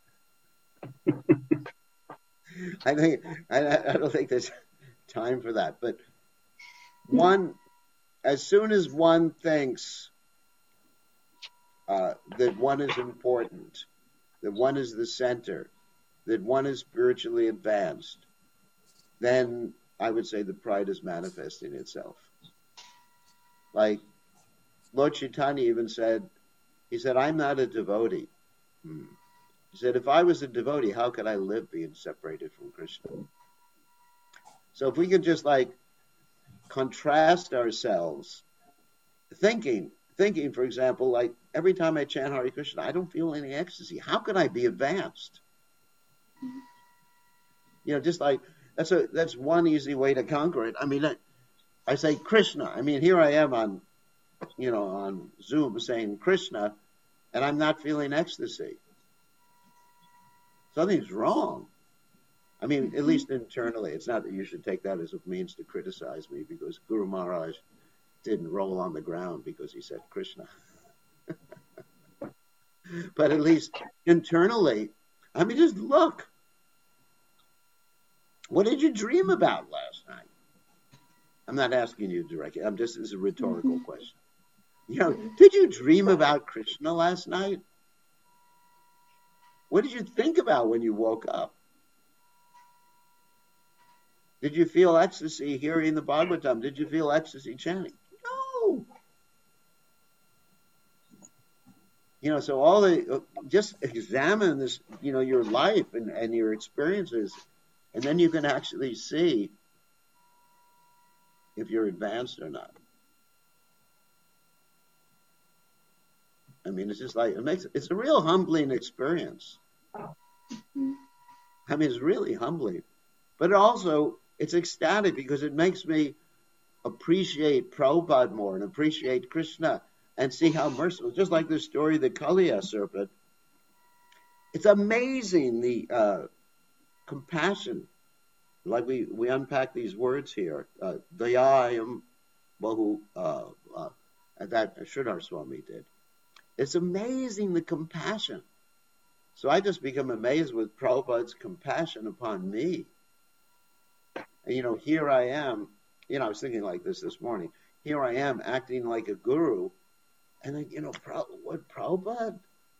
I don't think there's time for that. But as soon as one thinks that one is important, that one is the center, that one is spiritually advanced, then I would say the pride is manifesting itself. Like Lord Chaitanya even said, he said, I'm not a devotee. He said, if I was a devotee, how could I live being separated from Krishna? So if we could just like contrast ourselves, thinking, for example, like every time I chant Hare Krishna, I don't feel any ecstasy. How can I be advanced? You know, just like, that's one easy way to conquer it. I mean, I say Krishna. I mean, here I am on Zoom saying Krishna, and I'm not feeling ecstasy. Something's wrong. I mean, at least internally. It's not that you should take that as a means to criticize me, because Guru Maharaj didn't roll on the ground because he said Krishna. But at least internally, I mean, just look. What did you dream about last night? I'm not asking you directly. This is a rhetorical question. You know, did you dream about Krishna last night? What did you think about when you woke up? Did you feel ecstasy hearing the Bhagavatam? Did you feel ecstasy chanting? No. You know, so just examine this, you know, your life and your experiences, and then you can actually see if you're advanced or not. I mean, it's just like, it's a real humbling experience. I mean, it's really humbling. But it's ecstatic because it makes me appreciate Prabhupada more and appreciate Krishna and see how merciful. Just like the story of the Kaliya serpent. It's amazing, the compassion. Like we unpack these words here. Dayayam Bahu, that Sridhar Swami did. It's amazing, the compassion. So I just become amazed with Prabhupada's compassion upon me. And, you know, here I am, you know, I was thinking like this morning. Here I am acting like a guru. And then, you know, Prabhupada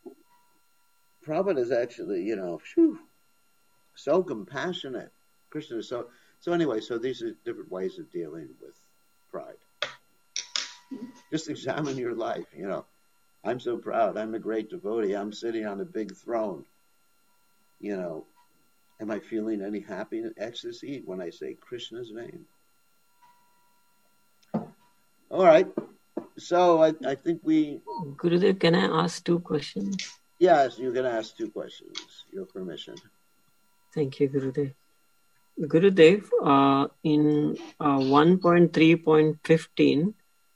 is actually, you know, so compassionate. Krishna is so anyway, so these are different ways of dealing with pride. Just examine your life, you know. I'm so proud. I'm a great devotee. I'm sitting on a big throne. You know, am I feeling any happiness, ecstasy when I say Krishna's name? All right. So I think we... Gurudev, can I ask 2 questions? Yes, you can ask 2 questions. Your permission. Thank you, Gurudev. Gurudev, in 1.3.15,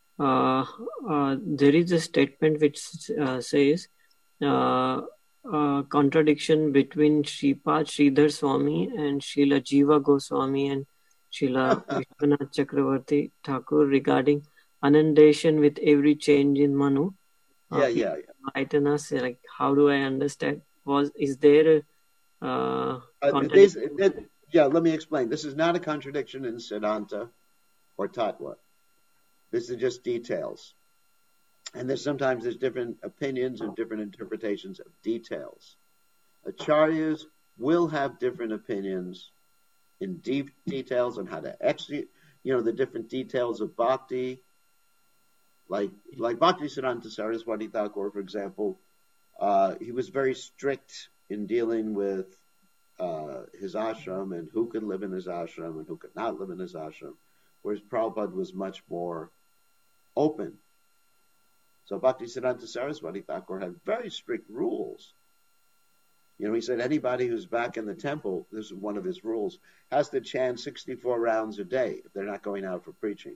there is a statement which says contradiction between Sripad Sridhar Swami and Srila Jiva Goswami and Srila Vishwanath Chakravarti Thakur regarding inundation with every change in Manu. Yeah. Enlighten us, like, how do I understand? Is there a contradiction? Let me explain. This is not a contradiction in Siddhanta or Tattva. This is just details. And sometimes there's different opinions and different interpretations of details. Acharyas will have different opinions in deep details on how to execute, the different details of bhakti. Like Bhakti Siddhanta Saraswati Thakur, for example, he was very strict in dealing with his ashram and who could live in his ashram and who could not live in his ashram, whereas Prabhupada was much more open. So Bhakti Siddhanta Saraswati Thakur had very strict rules. He said anybody who's back in the temple, this is one of his rules, has to chant 64 rounds a day if they're not going out for preaching.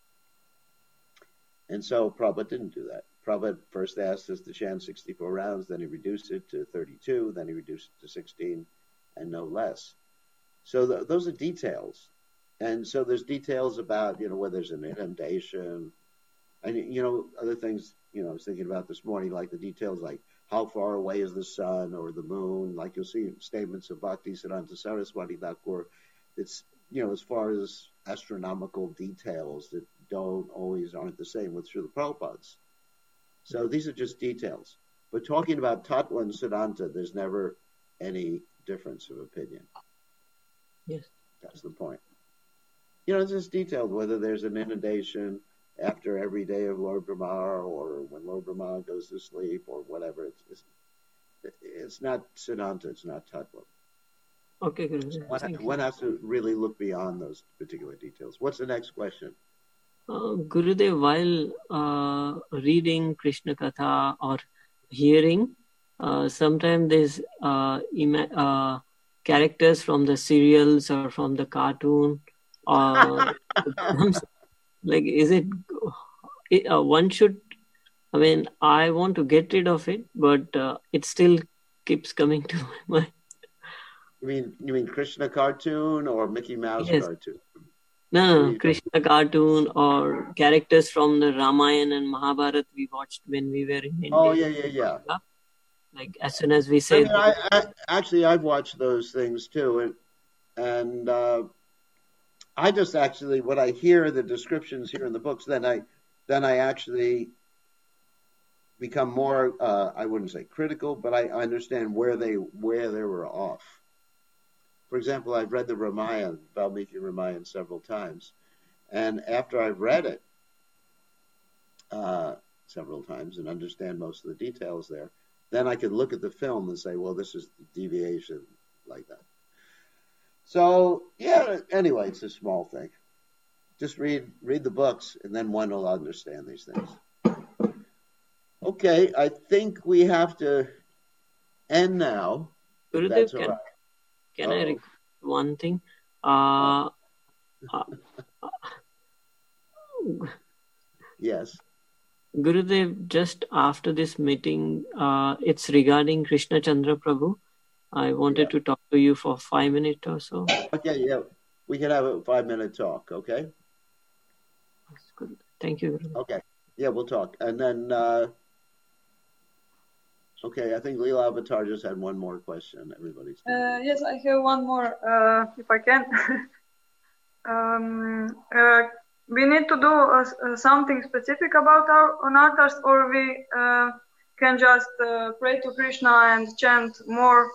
And so Prabhupada didn't do that. Prabhupada first asked us to chant 64 rounds, then he reduced it to 32, then he reduced it to 16, and no less. So those are details. And so there's details about, where there's an inundation, and, other things, I was thinking about this morning, like the details, like how far away is the sun or the moon, like you'll see statements of Bhakti Siddhanta Saraswati Thakur. It's, as far as astronomical details that aren't the same with Srila Prabhupada's. So these are just details. But talking about Tattva and Siddhanta, there's never any difference of opinion. Yes. That's the point. It's just detailed, whether there's an inundation after every day of Lord Brahma or when Lord Brahma goes to sleep or whatever. It's not Siddhanta, it's not Tattva. Okay, Gurudev. One has to really look beyond those particular details. What's the next question? Gurudev, while reading Krishna Katha or hearing, sometimes there's characters from the serials or from the cartoon. Like, is it one should? I mean, I want to get rid of it, but it still keeps coming to my mind. You mean Krishna cartoon or Mickey Mouse cartoon? No, Krishna cartoon or characters from the Ramayana and Mahabharata we watched when we were in India. Oh, yeah. Like, as soon as we say... I've watched those things too. And I just actually, when I hear the descriptions here in the books, then I actually become more, I wouldn't say critical, but I understand where they were off. For example, I've read the Ramayana, Valmiki Ramayana, several times. And after I've read it several times and understand most of the details there, then I can look at the film and say, well, this is the deviation, like that. So, anyway, it's a small thing. Just read the books, and then one will understand these things. Okay, I think we have to end now. Gurudev, That's all right. Can I request one thing? Yes. Gurudev, just after this meeting, it's regarding Krishna Chandra Prabhu. I wanted to talk to you for 5 minutes or so. Okay, yeah. We can have a 5-minute talk, okay? That's good. Thank you, Gurudev. Okay. Yeah, we'll talk. And then, okay, I think Leela Avatar just had one more question. Everybody's... Yes, I have one more, if I can. We need to do something specific about our anarthas, or we can just pray to Krishna and chant more?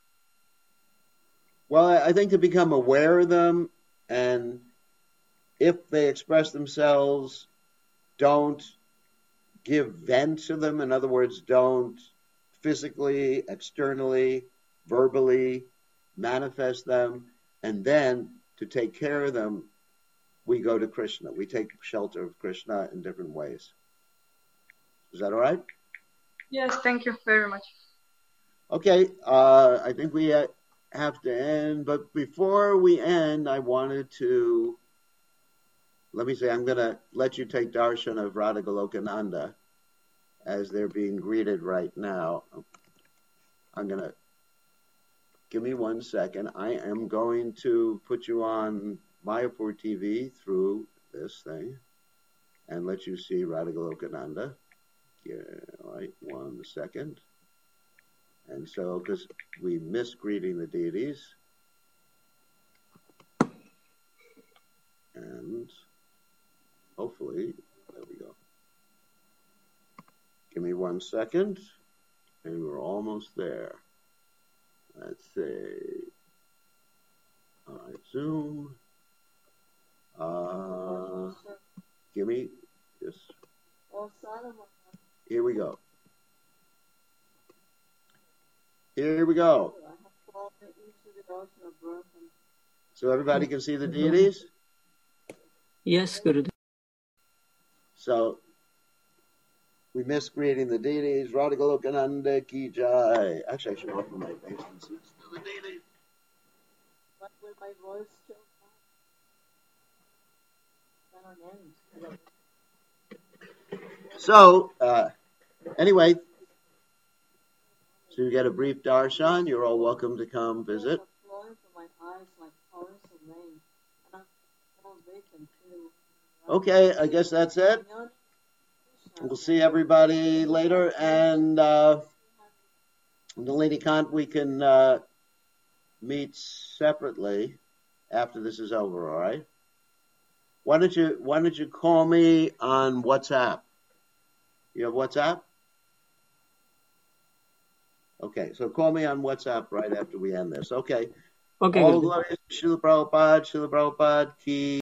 Well, I think to become aware of them, and if they express themselves, don't give vent to them. In other words, don't physically, externally, verbally manifest them. And then to take care of them, we go to Krishna. We take shelter of Krishna in different ways. Is that all right? Yes, thank you very much. Okay, I think we have to end. But before we end, I wanted to, let me say, I'm going to let you take darshan of Radha Golokananda as they're being greeted right now. I'm going to, give me 1 second. I am going to put you on Mayapur TV through this thing and let you see Radha Golokananda. Yeah, all right, 1 second. And so, because we miss greeting the deities. And hopefully, there we go. Give me 1 second. And we're almost there. Let's see. All right, Zoom. Give me this. Here we go. Here we go. So everybody can see the deities? Yes, Gurudev. So we miss creating the deities. Radha Golokananda ki jai. Actually, I should open my basement to the deities. What will my voice still come? So, anyway, to get a brief darshan, you're all welcome to come visit. Okay, I guess that's it. We'll see everybody later. And Nalini Kant, we can meet separately after this is over, all right? Why don't you call me on WhatsApp? You have WhatsApp? Okay, so call me on WhatsApp right after we end this. Okay. Okay. All glories to Srila Prabhupada ki